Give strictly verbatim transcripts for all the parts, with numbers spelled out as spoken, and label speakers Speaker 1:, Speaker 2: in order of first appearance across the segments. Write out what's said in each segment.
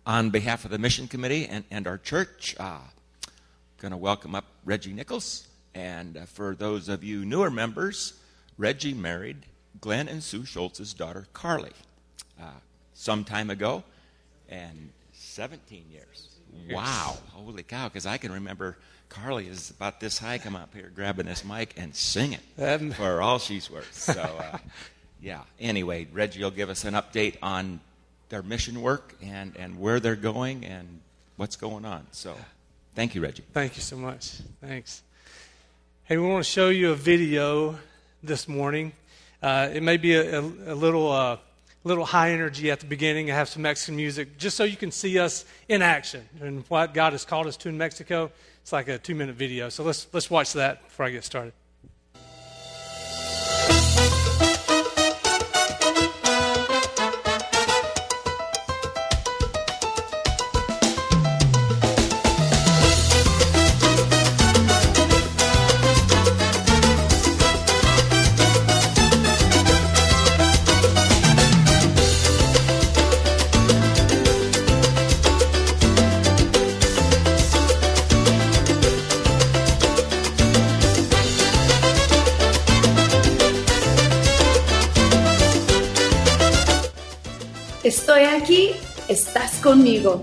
Speaker 1: on behalf of the Mission Committee and, and our church, uh, going to welcome up Reggie Nichols. And uh, for those of you newer members, Reggie married Glenn and Sue Schultz's daughter, Carly, uh, some time ago, and seventeen years. Wow. Holy cow, because I can remember Carly is about this high, come up here grabbing this mic and singing um, for all she's worth. So, uh, yeah. Anyway, Reggie will give us an update on their mission work and, and where they're going and what's going on. So, thank you, Reggie.
Speaker 2: Thank you so much. Thanks. Hey, we want to show you a video this morning. Uh, it may be a, a, a little uh, little high energy at the beginning. I have some Mexican music just so you can see us in action and what God has called us to in Mexico. It's like a two-minute video. So let's let's watch that before I get started.
Speaker 3: Estoy aquí, estás conmigo.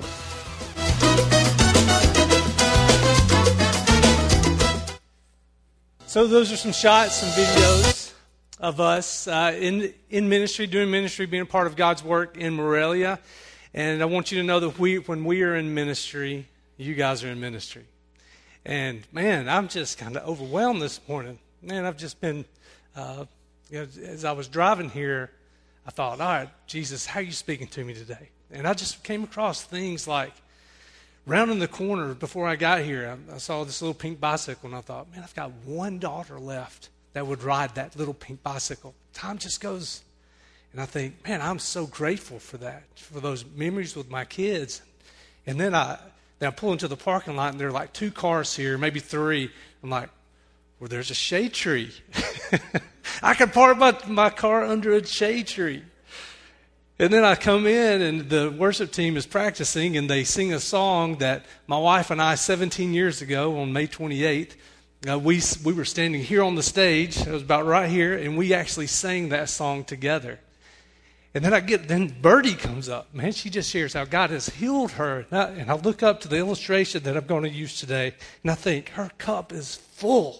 Speaker 2: So those are some shots, some videos of us uh, in in ministry, doing ministry, being a part of God's work in Morelia. And I want you to know that we, when we are in ministry, you guys are in ministry. And man, I'm just kind of overwhelmed this morning. Man, I've just been, uh, you know, as I was driving here, I thought, all right, Jesus, how are you speaking to me today? And I just came across things like, rounding the corner before I got here, I, I saw this little pink bicycle, and I thought, man, I've got one daughter left that would ride that little pink bicycle. Time just goes, and I think, man, I'm so grateful for that, for those memories with my kids. And then I, then I pull into the parking lot, and there are like two cars here, maybe three. I'm like, well, there's a shade tree. I can park my, my car under a shade tree. And then I come in, and the worship team is practicing, and they sing a song that my wife and I, seventeen years ago, on May twenty-eighth, uh, we we were standing here on the stage. It was about right here, and we actually sang that song together. And then I get, then Birdie comes up. Man, she just shares how God has healed her. And I, and I look up to the illustration that I'm going to use today, and I think, her cup is full.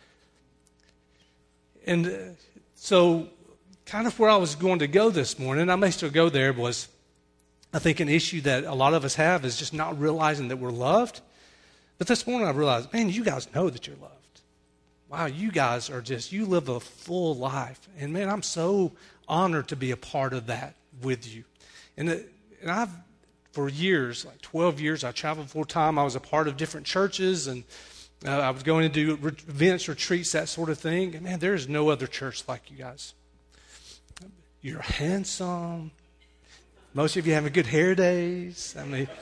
Speaker 2: And uh, so kind of where I was going to go this morning, I may still go there, was I think an issue that a lot of us have is just not realizing that we're loved. But this morning I realized, man, you guys know that you're loved. Wow, you guys are just, you live a full life. And man, I'm so honored to be a part of that with you. And, uh, and I've, for years, like twelve years, I traveled full time. I was a part of different churches, and Uh, I was going to do re- events, retreats, that sort of thing. And man, there is no other church like you guys. You're handsome. Most of you have good hair days. I mean,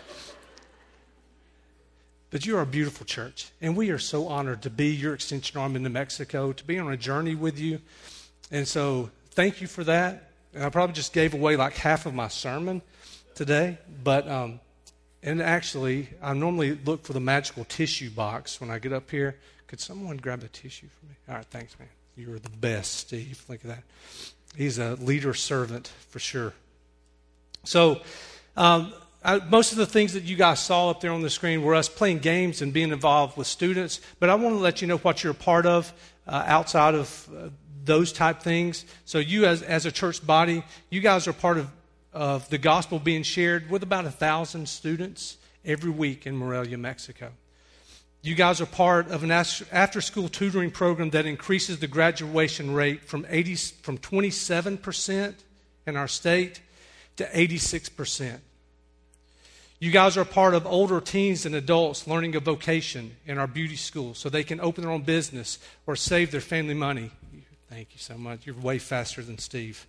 Speaker 2: but you are a beautiful church. And we are so honored to be your extension arm into Mexico, to be on a journey with you. And so thank you for that. And I probably just gave away like half of my sermon today. But, um, And actually, I normally look for the magical tissue box when I get up here. Could someone grab a tissue for me? All right, thanks, man. You are the best, Steve. Look at that. He's a leader servant for sure. So um, I, most of the things that you guys saw up there on the screen were us playing games and being involved with students. But I want to let you know what you're a part of uh, outside of uh, those type things. So you as, as a church body, you guys are part of of the gospel being shared with about a thousand students every week in Morelia, Mexico. You guys are part of an after-school tutoring program that increases the graduation rate from eighty from twenty-seven percent in our state to eighty-six percent. You guys are part of older teens and adults learning a vocation in our beauty school so they can open their own business or save their family money. Thank you so much. You're way faster than Steve.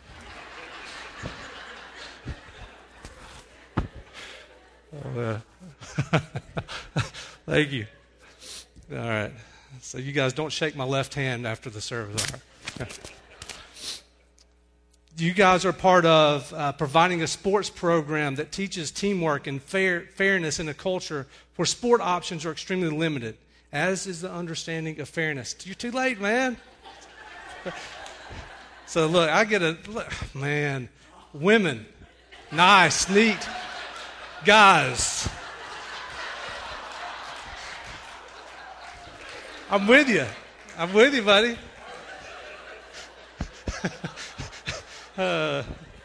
Speaker 2: Oh, yeah. Thank you. All right. So you guys don't shake my left hand after the service. All right. You guys are part of uh, providing a sports program that teaches teamwork and fair, fairness in a culture where sport options are extremely limited, as is the understanding of fairness. You're too late, man. So look, I get a, look, man, women, nice, neat, guys. I'm with you. I'm with you, buddy. Uh,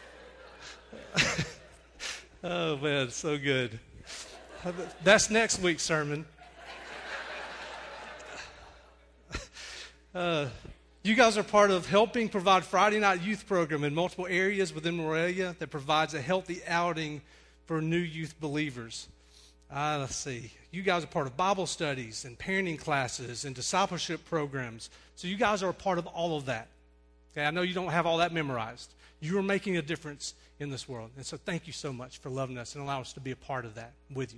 Speaker 2: oh, man, so good. That's next week's sermon. Uh, you guys are part of helping provide Friday night youth program in multiple areas within Morelia that provides a healthy outing for new youth believers. Uh, let's see. You guys are part of Bible studies and parenting classes and discipleship programs. So you guys are a part of all of that. Okay, I know you don't have all that memorized. You are making a difference in this world. And so thank you so much for loving us and allowing us to be a part of that with you.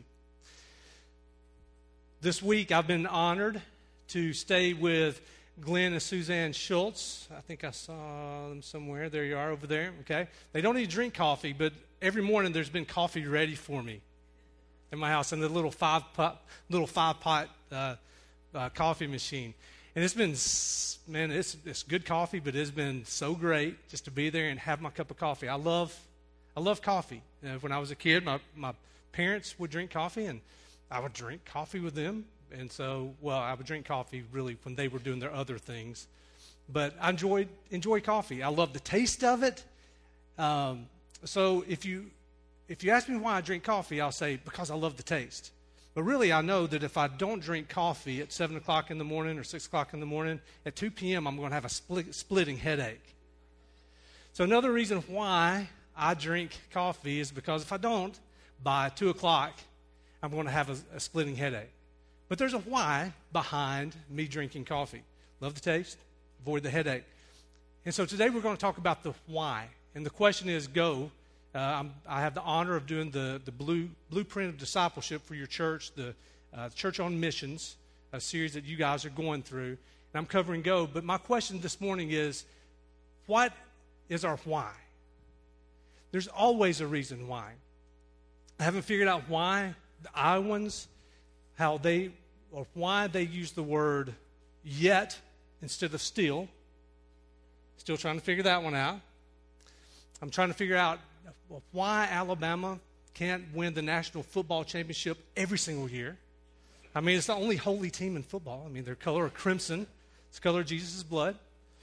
Speaker 2: This week I've been honored to stay with Glenn and Suzanne Schultz. I think I saw them somewhere. There you are over there. Okay. They don't need to drink coffee, but every morning there's been coffee ready for me in my house in the little five pot, little five pot uh, uh, coffee machine. And it's been, man, it's it's good coffee, but it's been so great just to be there and have my cup of coffee. I love, I love coffee. You know, when I was a kid, my, my parents would drink coffee, and I would drink coffee with them. And so, well, I would drink coffee really when they were doing their other things. But I enjoyed enjoy coffee. I love the taste of it. Um, so if you if you ask me why I drink coffee, I'll say because I love the taste. But really, I know that if I don't drink coffee at seven o'clock in the morning or six o'clock in the morning, at two p.m., I'm going to have a split, splitting headache. So another reason why I drink coffee is because if I don't, by two o'clock, I'm going to have a, a splitting headache. But there's a why behind me drinking coffee. Love the taste, avoid the headache. And so today we're going to talk about the why. And the question is, go. Uh, I'm, I have the honor of doing the, the blue, Blueprint of Discipleship for your church, the uh, Church on Missions, a series that you guys are going through. And I'm covering Go. But my question this morning is, what is our why? There's always a reason why. I haven't figured out why the Iowans, how they, or why they use the word yet instead of still. Still trying to figure that one out. I'm trying to figure out why Alabama can't win the national football championship every single year. I mean, it's the only holy team in football. I mean, their color of crimson. It's the color of Jesus' blood.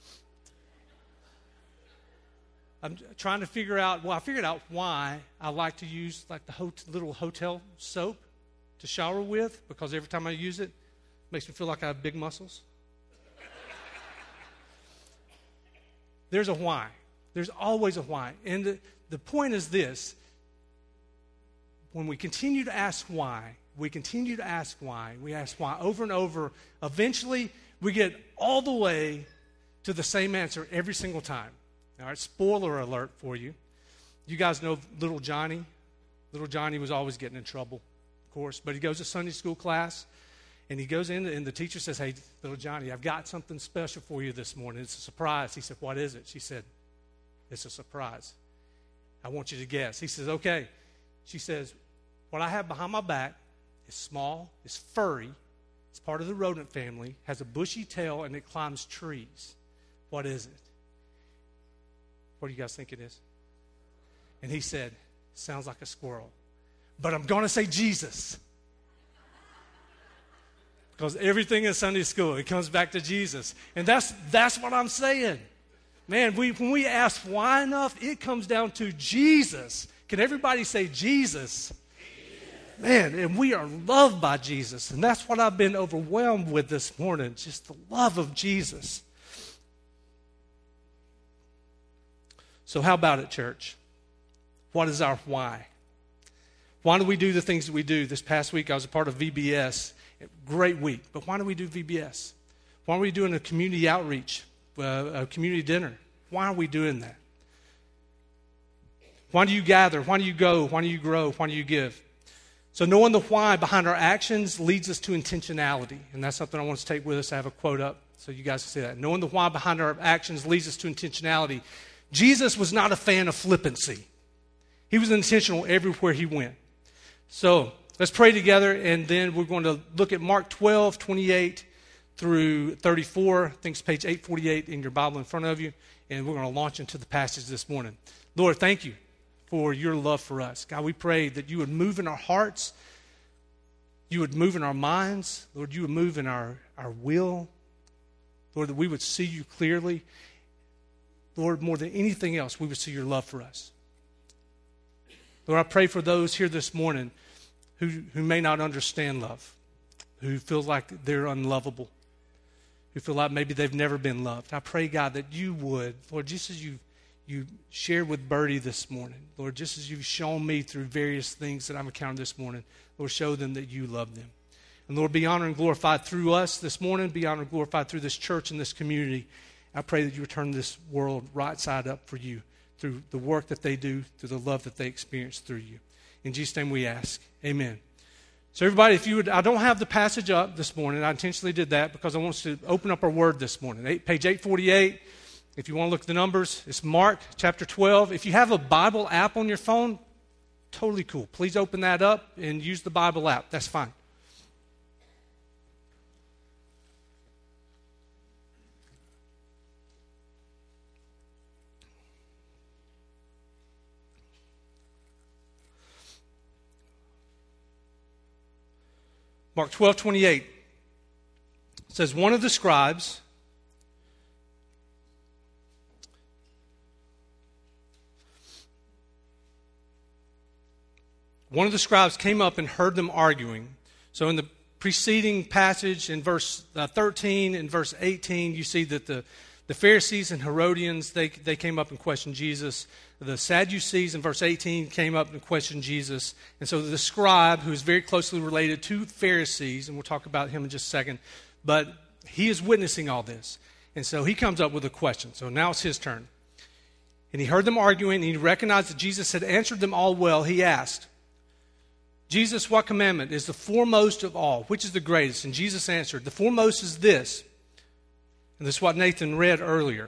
Speaker 2: I'm trying to figure out, well, I figured out why I like to use like the hot, little hotel soap to shower with, because every time I use it, it makes me feel like I have big muscles. There's a why. There's always a why. And the, the point is this. When we continue to ask why, we continue to ask why, we ask why over and over, eventually we get all the way to the same answer every single time. All right, spoiler alert for you. You guys know little Johnny. Little Johnny was always getting in trouble, of course. But he goes to Sunday school class, and he goes in, and the teacher says, "Hey, little Johnny, I've got something special for you this morning. It's a surprise." He said, "What is it?" She said, "It's a surprise. I want you to guess." He says, "Okay." She says, "What I have behind my back is small, it's furry, it's part of the rodent family, has a bushy tail, and it climbs trees. What is it?" What do you guys think it is? And he said, "Sounds like a squirrel. But I'm going to say Jesus." Because everything in Sunday school, it comes back to Jesus. And that's that's what I'm saying. Man, we, when we ask why enough, it comes down to Jesus. Can everybody say Jesus? Man, and we are loved by Jesus. And that's what I've been overwhelmed with this morning, just the love of Jesus. So how about it, church? What is our why? Why do we do the things that we do? This past week, I was a part of V B S. Great week. But why do we do V B S? Why are we doing a community outreach, uh, a community dinner? Why are we doing that? Why do you gather? Why do you go? Why do you grow? Why do you give? So knowing the why behind our actions leads us to intentionality. And that's something I want to take with us. I have a quote up so you guys can see that. Knowing the why behind our actions leads us to intentionality. Jesus was not a fan of flippancy. He was intentional everywhere he went. So let's pray together, and then we're going to look at Mark twelve, twenty-eight through thirty-four. I think it's page eight forty-eight in your Bible in front of you, and we're going to launch into the passage this morning. Lord, thank you for your love for us. God, we pray that you would move in our hearts, you would move in our minds. Lord, you would move in our, our will. Lord, that we would see you clearly. Lord, more than anything else, we would see your love for us. Lord, I pray for those here this morning who, who may not understand love, who feel like they're unlovable, who feel like maybe they've never been loved. I pray, God, that you would, Lord, just as you you shared with Bertie this morning, Lord, just as you've shown me through various things that I've encountered this morning, Lord, show them that you love them. And Lord, be honored and glorified through us this morning, be honored and glorified through this church and this community. I pray that you would turn this world right side up for you through the work that they do, through the love that they experience through you. In Jesus' name we ask, amen. So everybody, if you would, I don't have the passage up this morning. I intentionally did that because I want us to open up our word this morning. Eight, page eight forty-eight, if you want to look at the numbers, it's Mark chapter twelve. If you have a Bible app on your phone, totally cool. Please open that up and use the Bible app. That's fine. Mark twelve twenty-eight says, one of the scribes one of the scribes came up and heard them arguing. So in the preceding passage in verse uh, thirteen and verse eighteen, you see that the, the Pharisees and Herodians, they, they came up and questioned Jesus. The Sadducees in verse eighteen came up and questioned Jesus. And so the scribe, who is very closely related to Pharisees, and we'll talk about him in just a second, but he is witnessing all this. And so he comes up with a question. So now it's his turn. And he heard them arguing, and he recognized that Jesus had answered them all well. He asked, Jesus, what commandment is the foremost of all? Which is the greatest? And Jesus answered, the foremost is this. And this is what Nathan read earlier.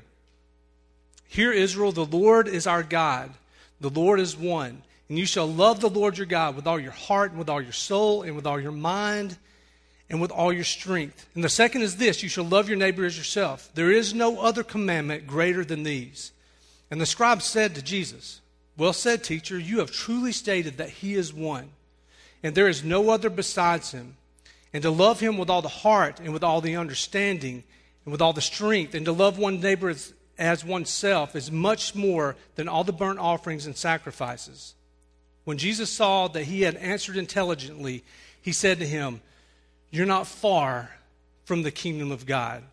Speaker 2: Hear, Israel, the Lord is our God. The Lord is one. And you shall love the Lord your God with all your heart and with all your soul and with all your mind and with all your strength. And the second is this, you shall love your neighbor as yourself. There is no other commandment greater than these. And the scribe said to Jesus, well said, teacher, you have truly stated that he is one, and there is no other besides him. And to love him with all the heart and with all the understanding and with all the strength, and to love one neighbor as as oneself is much more than all the burnt offerings and sacrifices. When Jesus saw that he had answered intelligently, he said to him, you're not far from the kingdom of God.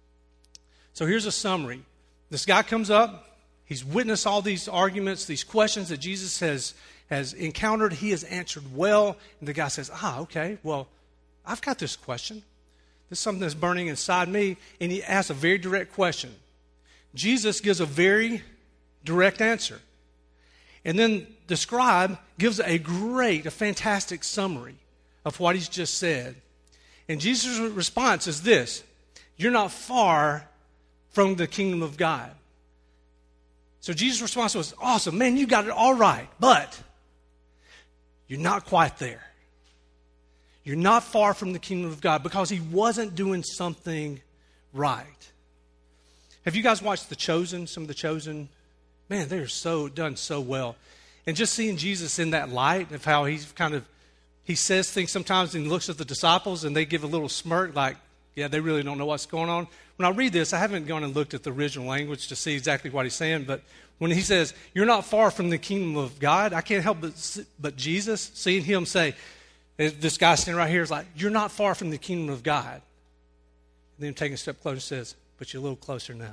Speaker 2: So here's a summary. This guy comes up. He's witnessed all these arguments, these questions that Jesus has, has encountered. He has answered well. And the guy says, ah, okay, well, I've got this question. This is something that's burning inside me. And he asks a very direct question. Jesus gives a very direct answer. And then the scribe gives a great, a fantastic summary of what he's just said. And Jesus' response is this, you're not far from the kingdom of God. So Jesus' response was, awesome, man, you got it all right, but you're not quite there. You're not far from the kingdom of God because he wasn't doing something right. Have you guys watched The Chosen, some of The Chosen? Man, they're so done so well. And just seeing Jesus in that light of how he's kind of, he says things sometimes and he looks at the disciples and they give a little smirk like, yeah, they really don't know what's going on. When I read this, I haven't gone and looked at the original language to see exactly what he's saying, but when he says, you're not far from the kingdom of God, I can't help but, but Jesus, seeing him say, this guy standing right here is like, you're not far from the kingdom of God. And then taking a step closer says, but you're a little closer now.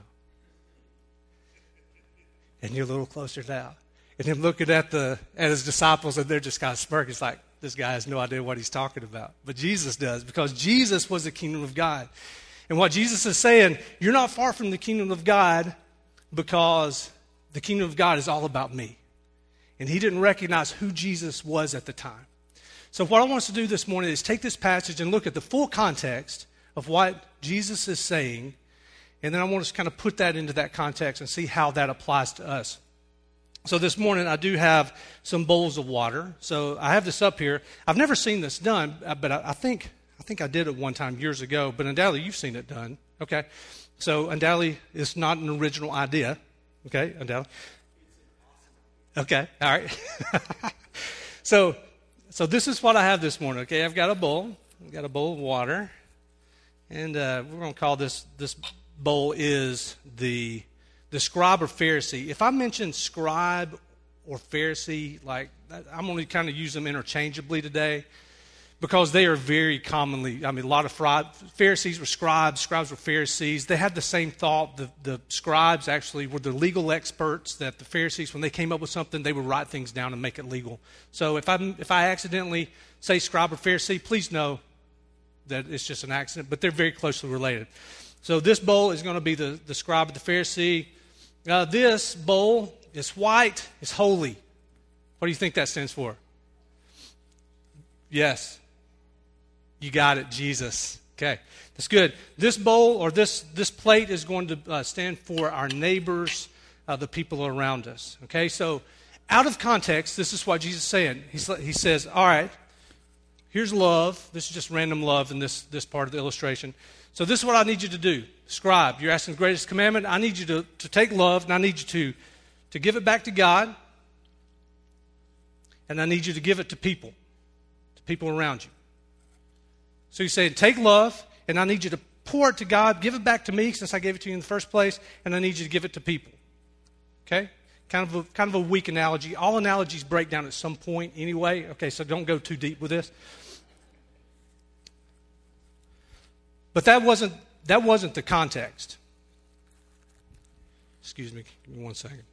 Speaker 2: And you're a little closer now. And him looking at the at his disciples and they're just kind of smirking. It's like, this guy has no idea what he's talking about. But Jesus does, because Jesus was the kingdom of God. And what Jesus is saying, you're not far from the kingdom of God because the kingdom of God is all about me. And he didn't recognize who Jesus was at the time. So what I want us to do this morning is take this passage and look at the full context of what Jesus is saying And then I want to kind of put that into that context and see how that applies to us. So this morning I do have some bowls of water. So I have this up here. I've never seen this done, but I, I think I think I did it one time years ago. But undoubtedly you've seen it done. Okay, so undoubtedly it's not an original idea. Okay, undoubtedly. Okay, all right. so so this is what I have this morning. Okay, I've got a bowl. I've got a bowl of water, and uh, we're going to call this this bowl is the the scribe or Pharisee. If I mention scribe or Pharisee, like I'm going to kind of use them interchangeably today because they are very commonly, I mean, a lot of Pharisees were scribes, scribes were Pharisees. They had the same thought. The, the scribes actually were the legal experts that the Pharisees, when they came up with something, they would write things down and make it legal. So if I if I accidentally say scribe or Pharisee, please know that it's just an accident, but they're very closely related. So this bowl is going to be the, the scribe or the Pharisee. Uh, this bowl is white, it's holy. What do you think that stands for? Yes. You got it, Jesus. Okay, that's good. This bowl or this, this plate is going to uh, stand for our neighbors, uh, the people around us. Okay, so out of context, this is what Jesus is saying. He's, he says, all right, here's love. This is just random love in this, this part of the illustration. So this is what I need you to do. Scribe, you're asking the greatest commandment. I need you to, to take love, and I need you to, to give it back to God, and I need you to give it to people, to people around you. So he's saying, take love, and I need you to pour it to God, give it back to me since I gave it to you in the first place, and I need you to give it to people. Okay? Kind of a, kind of a weak analogy. All analogies break down at some point anyway. Okay, so don't go too deep with this. But that wasn't that wasn't the context. Excuse me, give me one second.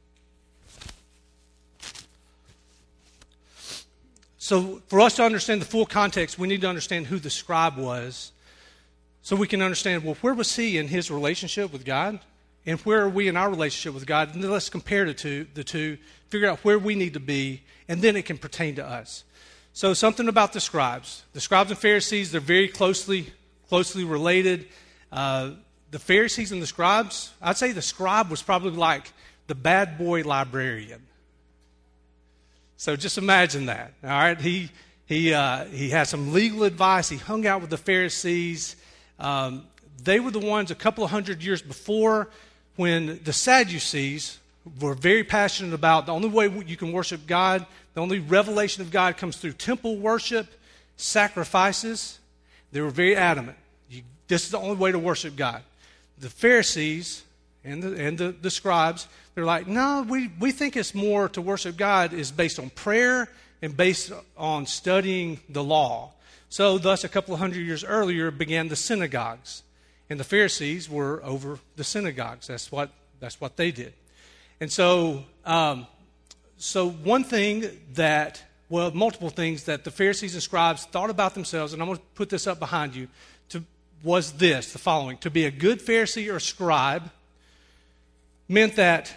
Speaker 2: So for us to understand the full context, we need to understand who the scribe was so we can understand, well, where was he in his relationship with God? And where are we in our relationship with God? And then let's compare the two, the two, figure out where we need to be, and then it can pertain to us. So something about the scribes. The scribes and Pharisees, they're very closely closely related. Uh, the Pharisees and the scribes, I'd say the scribe was probably like the bad boy librarian. So just imagine that. All right, he he uh, he had some legal advice. He hung out with the Pharisees. Um, they were the ones a couple of hundred years before when the Sadducees were very passionate about the only way you can worship God, the only revelation of God comes through temple worship, sacrifices. They were very adamant. You, this is the only way to worship God. The Pharisees and the, and the, the scribes, they're like, no, we, we think it's more to worship God is based on prayer and based on studying the law. So thus, a couple of hundred years earlier, began the synagogues. And the Pharisees were over the synagogues. That's what, that's what they did. And so, um, so one thing that... Well, multiple things that the Pharisees and scribes thought about themselves, and I'm going to put this up behind you, to, was this, the following. To be a good Pharisee or scribe meant that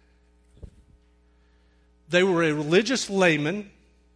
Speaker 2: they were a religious layman,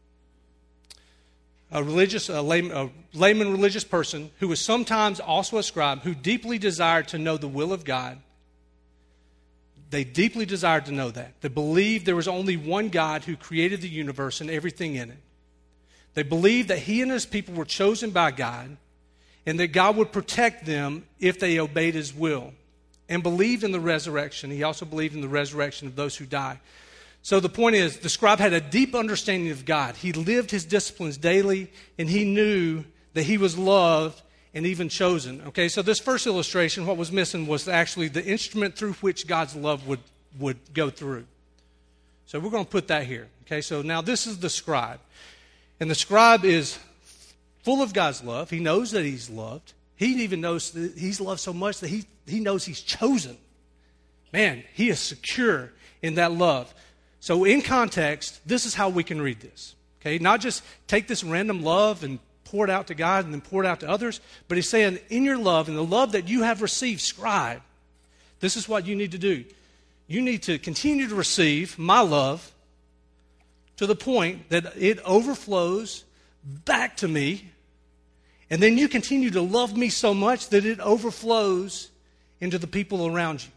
Speaker 2: a religious a layman, a layman religious person who was sometimes also a scribe who deeply desired to know the will of God. They deeply desired to know that. They believed there was only one God who created the universe and everything in it. They believed that he and his people were chosen by God and that God would protect them if they obeyed his will, and believed in the resurrection. He also believed in the resurrection of those who die. So the point is, the scribe had a deep understanding of God. He lived his disciplines daily, and he knew that he was loved and even chosen. Okay, so this first illustration, what was missing was actually the instrument through which God's love would, would go through. So we're going to put that here. Okay, so now this is the scribe. And the scribe is full of God's love. He knows that he's loved. He even knows that he's loved so much that he, he knows he's chosen. Man, he is secure in that love. So in context, this is how we can read this. Okay, not just take this random love and pour it out to God and then pour it out to others, but he's saying, in your love, in the love that you have received, scribe, this is what you need to do. You need to continue to receive my love to the point that it overflows back to me, and then you continue to love me so much that it overflows into the people around you.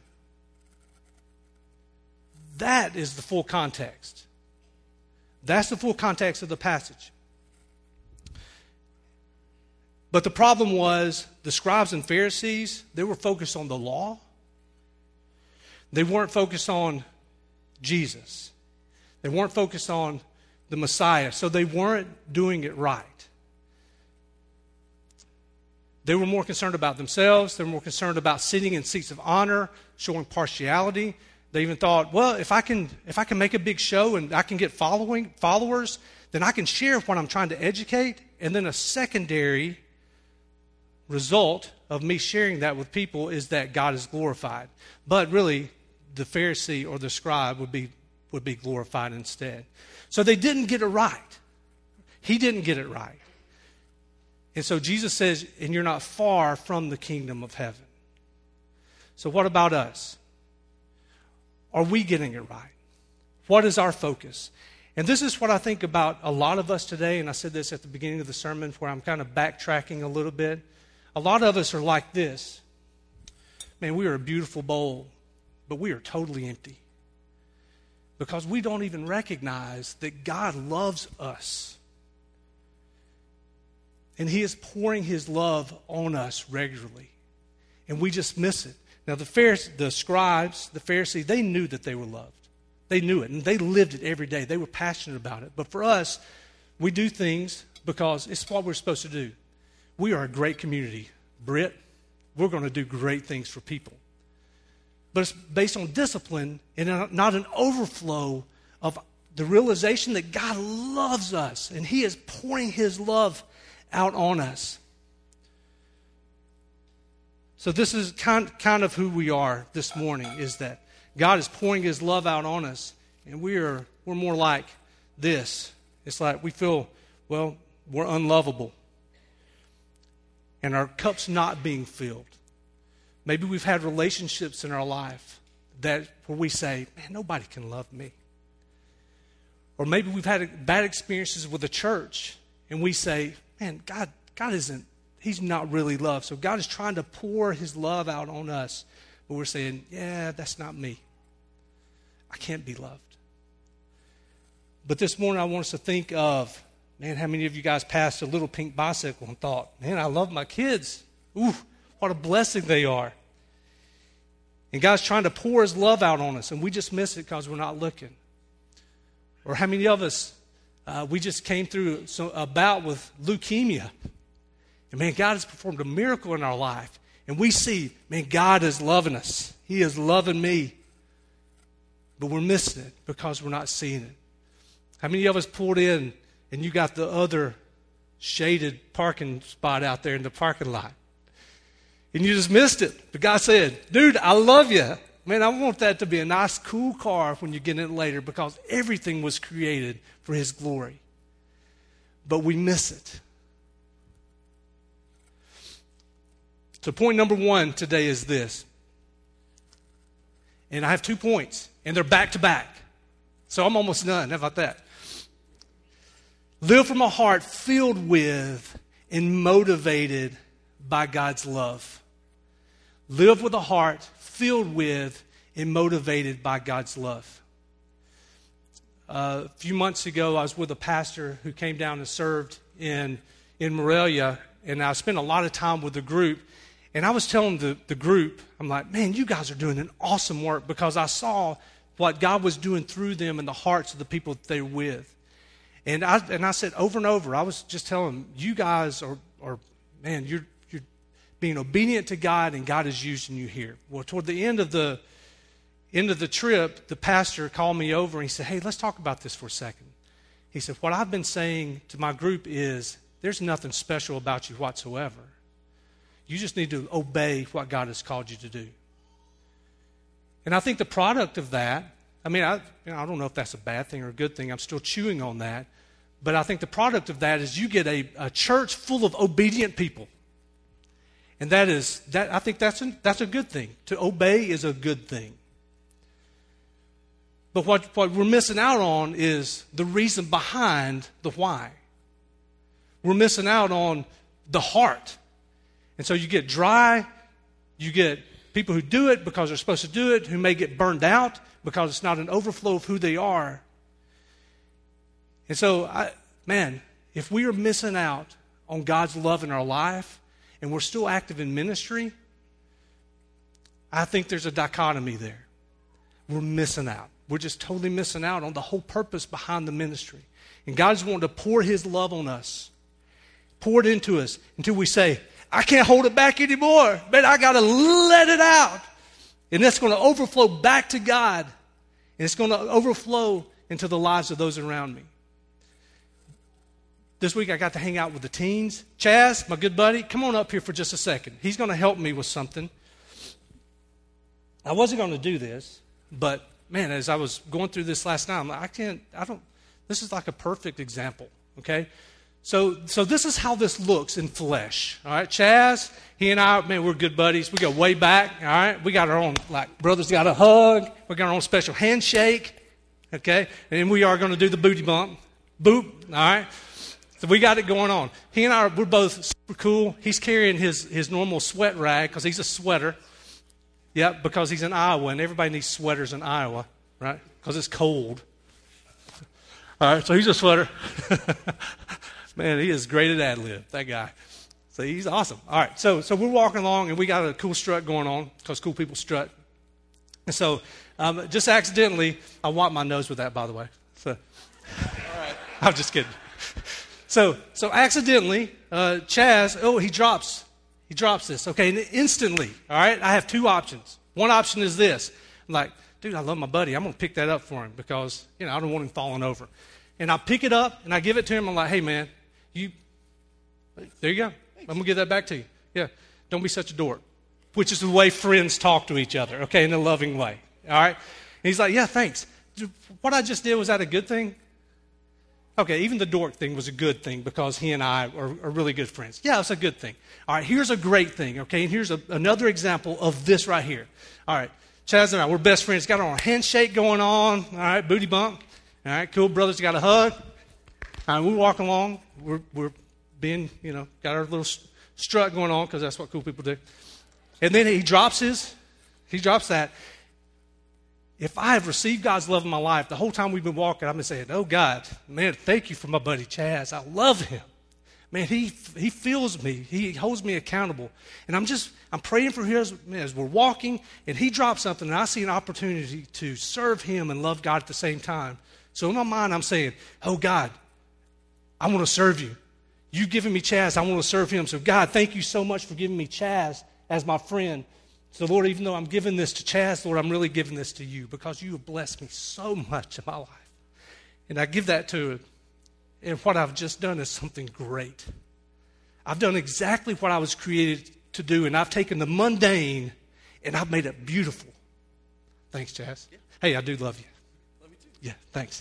Speaker 2: That is the full context. That's the full context of the passage. But the problem was the scribes and Pharisees, they were focused on the law. They weren't focused on Jesus. They weren't focused on the Messiah, so they weren't doing it right. They were more concerned about themselves. They were more concerned about sitting in seats of honor, showing partiality. They even thought, well, if I can if I can make a big show and I can get following followers, then I can share what I'm trying to educate. And then a secondary result of me sharing that with people is that God is glorified. But really, the Pharisee or the scribe would be would be glorified instead. So they didn't get it right. He didn't get it right. And so Jesus says, and you're not far from the kingdom of heaven. So what about us? Are we getting it right? What is our focus? And this is what I think about a lot of us today, and I said this at the beginning of the sermon where I'm kind of backtracking a little bit. A lot of us are like this. Man, we are a beautiful bowl, but we are totally empty. Because we don't even recognize that God loves us. And He is pouring His love on us regularly. And we just miss it. Now, the Pharisees, the scribes, the Pharisees, they knew that they were loved. They knew it, and they lived it every day. They were passionate about it. But for us, we do things because it's what we're supposed to do. We are a great community. Britt, we're going to do great things for people. But it's based on discipline and not an overflow of the realization that God loves us, and He is pouring His love out on us. So this is kind, kind of who we are this morning, is that God is pouring His love out on us, and we are, we're more like this. It's like we feel, well, we're unlovable, and our cup's not being filled. Maybe we've had relationships in our life that where we say, man, nobody can love me. Or maybe we've had bad experiences with the church, and we say, man, God, God isn't, He's not really love. So God is trying to pour His love out on us. But we're saying, yeah, that's not me. I can't be loved. But this morning I want us to think of, man, how many of you guys passed a little pink bicycle and thought, man, I love my kids. Ooh, what a blessing they are. And God's trying to pour His love out on us, and we just miss it because we're not looking. Or how many of us, uh, we just came through so, a bout with leukemia. And man, God has performed a miracle in our life. And we see, man, God is loving us. He is loving me. But we're missing it because we're not seeing it. How many of us pulled in and you got the other shaded parking spot out there in the parking lot? And you just missed it. But God said, dude, I love you. Man, I want that to be a nice, cool car when you get in it later because everything was created for His glory. But we miss it. So point number one today is this. And I have two points, and they're back to back. So I'm almost done. How about that? Live from a heart filled with and motivated by God's love. Live with a heart filled with and motivated by God's love. Uh, a few months ago, I was with a pastor who came down and served in, in Morelia, and I spent a lot of time with the group. And I was telling the, the group, I'm like, man, you guys are doing an awesome work because I saw what God was doing through them in the hearts of the people that they were with. And I and I said over and over, I was just telling them, you guys are, are man, you're you're being obedient to God, and God is using you here. Well, toward the end of the end of the trip, the pastor called me over and he said, hey, let's talk about this for a second. He said, what I've been saying to my group is there's nothing special about you whatsoever. You just need to obey what God has called you to do. And I think the product of that, I mean, I, you know, I don't know if that's a bad thing or a good thing. I'm still chewing on that. But I think the product of that is you get a, a church full of obedient people. And that is, that I think that's a, that's a good thing. To obey is a good thing. But what, what we're missing out on is the reason behind the why. We're missing out on the heart. And so you get dry, you get people who do it because they're supposed to do it, who may get burned out because it's not an overflow of who they are. And so, I, man, if we are missing out on God's love in our life and we're still active in ministry, I think there's a dichotomy there. We're missing out. We're just totally missing out on the whole purpose behind the ministry. And God's wanting to pour His love on us, pour it into us until we say, I can't hold it back anymore, but I got to let it out. And that's going to overflow back to God. And it's going to overflow into the lives of those around me. This week I got to hang out with the teens. Chaz, my good buddy, come on up here for just a second. He's going to help me with something. I wasn't going to do this, but man, as I was going through this last night, I'm like, I can't, I don't, this is like a perfect example, okay? So so this is how this looks in flesh, all right? Chaz, he and I, man, we're good buddies. We go way back, all right? We got our own, like, brothers got a hug. We got our own special handshake, okay? And we are going to do the booty bump, boop, all right? So we got it going on. He and I, are, we're both super cool. He's carrying his, his normal sweat rag because he's a sweater. Yep, because he's in Iowa, and everybody needs sweaters in Iowa, right? Because it's cold. All right, so he's a sweater. Man, he is great at ad-lib, that guy. So he's awesome. All right, so so we're walking along, and we got a cool strut going on because cool people strut. And so um, just accidentally, I wipe my nose with that, by the way. So, all right. I'm just kidding. So so accidentally, uh, Chaz, oh, he drops. He drops this. Okay, and instantly, all right, I have two options. One option is this. I'm like, dude, I love my buddy. I'm going to pick that up for him because, you know, I don't want him falling over. And I pick it up, and I give it to him. I'm like, hey, man, you, there you go. I'm going to give that back to you. Yeah, don't be such a dork, which is the way friends talk to each other, okay, in a loving way, all right? And he's like, yeah, thanks. What I just did, was that a good thing? Okay, even the dork thing was a good thing because he and I are, are really good friends. Yeah, it's a good thing. All right, here's a great thing, okay? And here's a, another example of this right here. All right, Chaz and I, we're best friends. Got our handshake going on. All right, booty bump. All right, cool. Brothers got a hug. All right, we walk along. We're, we're being, you know, got our little strut going on because that's what cool people do. And then he drops his, he drops that. If I have received God's love in my life, the whole time we've been walking, I've been saying, oh, God, man, thank you for my buddy Chaz. I love him. Man, he he feels me. He holds me accountable. And I'm just, I'm praying for him as, as we're walking, and he drops something, and I see an opportunity to serve him and love God at the same time. So in my mind, I'm saying, oh, God, I want to serve you. You've given me Chaz. I want to serve him. So, God, thank you so much for giving me Chaz as my friend. So, Lord, even though I'm giving this to Chaz, Lord, I'm really giving this to you because you have blessed me so much in my life. And I give that to it. And what I've just done is something great. I've done exactly what I was created to do, and I've taken the mundane and I've made it beautiful. Thanks, Chaz. Yeah. Hey, I do love you.
Speaker 4: Love you too.
Speaker 2: Yeah, thanks.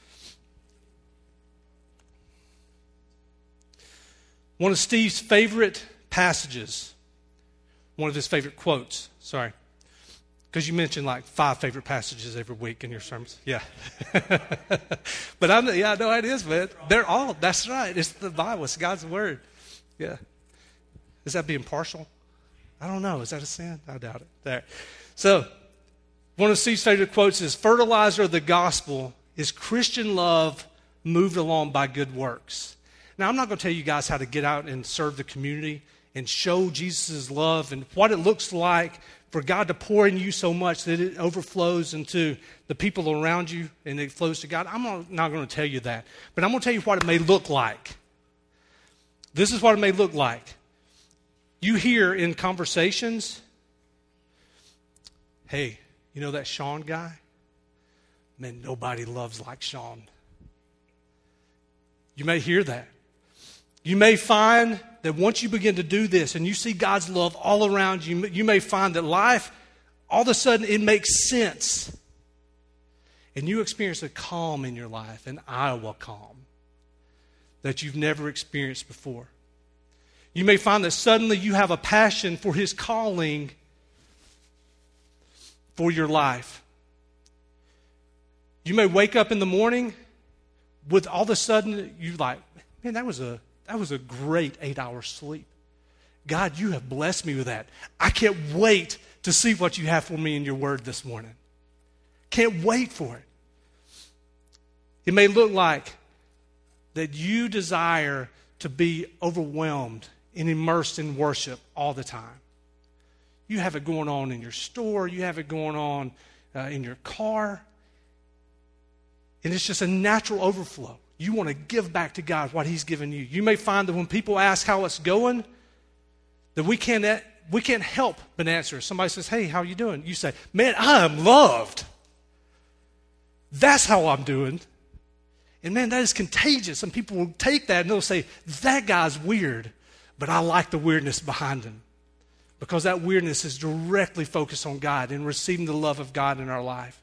Speaker 2: One of Steve's favorite passages, one of his favorite quotes, sorry, because you mentioned like five favorite passages every week in your sermons. Yeah. But I'm, yeah, I know it is, man. They're all, that's right. It's the Bible. It's God's word. Yeah. Is that being partial? I don't know. Is that a sin? I doubt it. There. So, one of Steve's favorite quotes is, fertilizer of the gospel is Christian love moved along by good works. Now, I'm not going to tell you guys how to get out and serve the community and show Jesus' love and what it looks like for God to pour in you so much that it overflows into the people around you and it flows to God. I'm not going to tell you that. But I'm going to tell you what it may look like. This is what it may look like. You hear in conversations, hey, you know that Sean guy? Man, nobody loves like Sean. You may hear that. You may find that once you begin to do this and you see God's love all around you, you may find that life, all of a sudden, it makes sense. And you experience a calm in your life, an Iowa calm that you've never experienced before. You may find that suddenly you have a passion for His calling for your life. You may wake up in the morning with all of a sudden, you're like, man, that was a That was a great eight hours sleep. God, you have blessed me with that. I can't wait to see what you have for me in your word this morning. Can't wait for it. It may look like that you desire to be overwhelmed and immersed in worship all the time. You have it going on in your store. You have it going on uh, in your car. And it's just a natural overflow. You want to give back to God what he's given you. You may find that when people ask how it's going, that we can't, we can't help but answer. Somebody says, hey, how you doing? You say, man, I am loved. That's how I'm doing. And man, that is contagious. Some people will take that and they'll say, that guy's weird, but I like the weirdness behind him. Because that weirdness is directly focused on God and receiving the love of God in our life.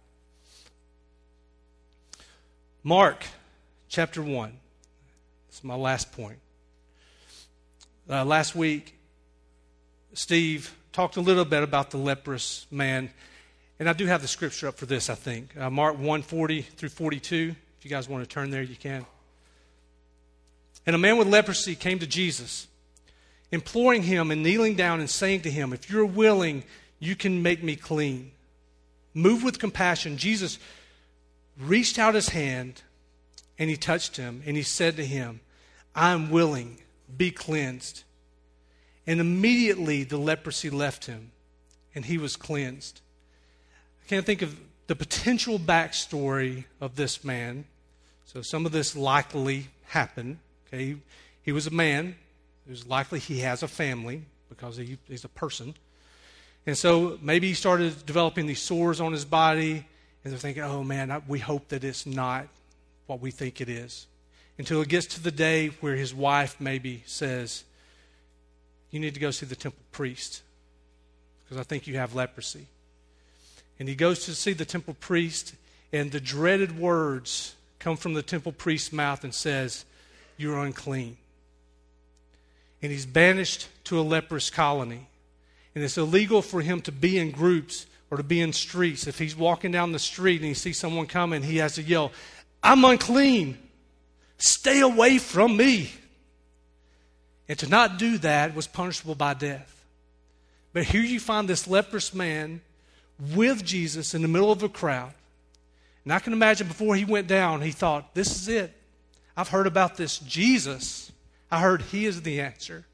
Speaker 2: Mark chapter one. This is my last point. Uh, last week, Steve talked a little bit about the leprous man. And I do have the scripture up for this, I think. Uh, Mark one, forty through forty-two. If you guys want to turn there, you can. And a man with leprosy came to Jesus, imploring him and kneeling down and saying to him, if you're willing, you can make me clean. Moved with compassion, Jesus reached out his hand and he touched him and he said to him, I am willing, be cleansed. And immediately the leprosy left him and he was cleansed. I can't think of the potential backstory of this man. So some of this likely happened. Okay, he, he was a man. It was likely he has a family because he, he's a person. And so maybe he started developing these sores on his body, and they're thinking, oh man, I, we hope that it's not what we think it is. Until it gets to the day where his wife maybe says, you need to go see the temple priest because I think you have leprosy. And he goes to see the temple priest, and the dreaded words come from the temple priest's mouth and says, you're unclean. And he's banished to a leprous colony. And it's illegal for him to be in groups or to be in streets. If he's walking down the street and he sees someone coming, he has to yell, I'm unclean. Stay away from me. And to not do that was punishable by death. But here you find this leprous man with Jesus in the middle of a crowd. And I can imagine before he went down, he thought, this is it. I've heard about this Jesus. I heard he is the answer.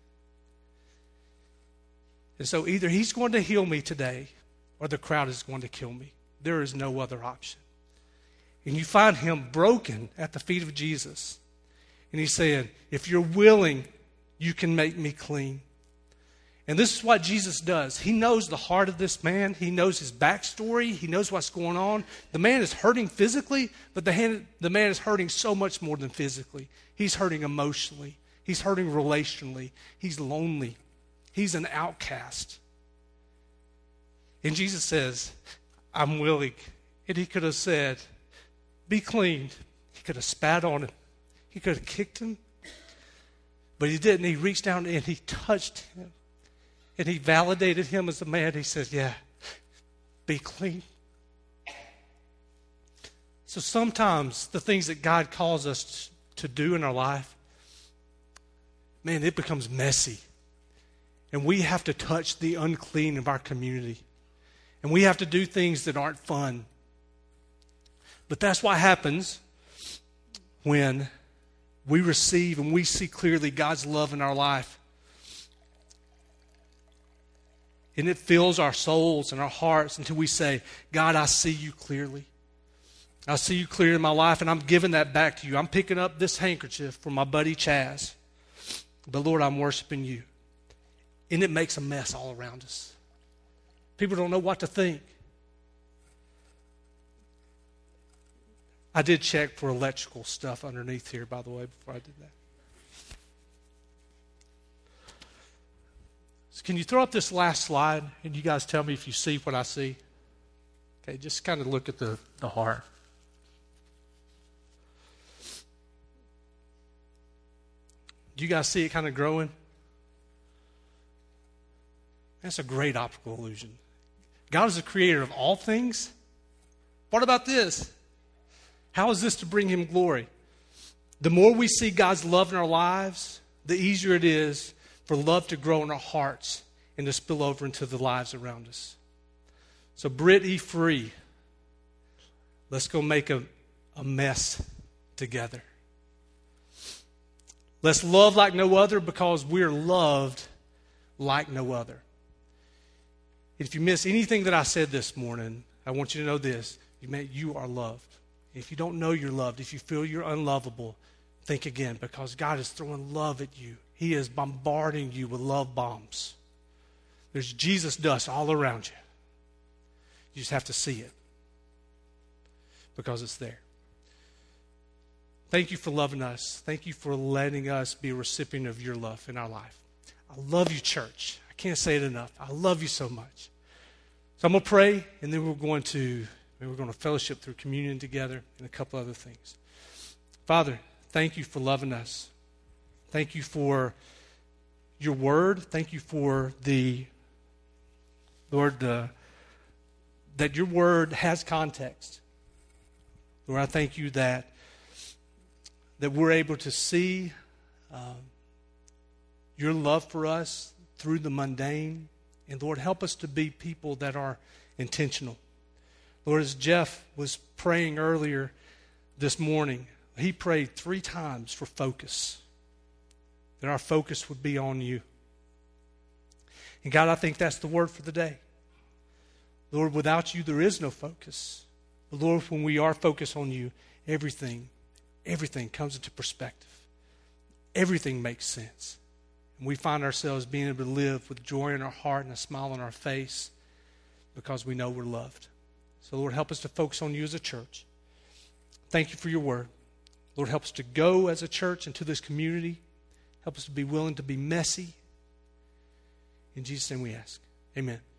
Speaker 2: And so either he's going to heal me today or the crowd is going to kill me. There is no other option. And you find him broken at the feet of Jesus. And he's saying, if you're willing, you can make me clean. And this is what Jesus does. He knows the heart of this man. He knows his backstory. He knows what's going on. The man is hurting physically, but the, hand, the man is hurting so much more than physically. He's hurting emotionally. He's hurting relationally. He's lonely. He's an outcast. And Jesus says, I'm willing. And he could have said, be cleaned. He could have spat on him. He could have kicked him. But he didn't. He reached down and he touched him. And he validated him as a man. He says, yeah, be clean. So sometimes the things that God calls us to do in our life, man, it becomes messy. And we have to touch the unclean of our community. And we have to do things that aren't fun. But that's what happens when we receive and we see clearly God's love in our life. And it fills our souls and our hearts until we say, God, I see you clearly. I see you clearly in my life, and I'm giving that back to you. I'm picking up this handkerchief from my buddy Chaz. But Lord, I'm worshiping you. And it makes a mess all around us. People don't know what to think. I did check for electrical stuff underneath here, by the way, before I did that. So can you throw up this last slide, and you guys tell me if you see what I see? Okay, just kind of look at the, the heart. Do you guys see it kind of growing? That's a great optical illusion. God is the creator of all things. What about this? How is this to bring him glory? The more we see God's love in our lives, the easier it is for love to grow in our hearts and to spill over into the lives around us. So Britt E. Free, let's go make a, a mess together. Let's love like no other because we're loved like no other. If you miss anything that I said this morning, I want you to know this. You, may, you are loved. If you don't know you're loved, if you feel you're unlovable, think again, because God is throwing love at you. He is bombarding you with love bombs. There's Jesus dust all around you. You just have to see it because it's there. Thank you for loving us. Thank you for letting us be a recipient of your love in our life. I love you, church. I can't say it enough. I love you so much. So I'm going to pray, and then we're going to we're going to fellowship through communion together and a couple other things. Father, thank you for loving us. Thank you for your word. Thank you for the, Lord, uh, that your word has context. Lord, I thank you that, that we're able to see um, your love for us through the mundane. And Lord, help us to be people that are intentional. Lord, as Jeff was praying earlier this morning, he prayed three times for focus, that our focus would be on you. And God, I think that's the word for the day. Lord, without you, there is no focus. But Lord, when we are focused on you, everything, everything comes into perspective. Everything makes sense. And we find ourselves being able to live with joy in our heart and a smile on our face because we know we're loved. So Lord, help us to focus on you as a church. Thank you for your word. Lord, help us to go as a church into this community. Help us to be willing to be messy. In Jesus' name we ask. Amen.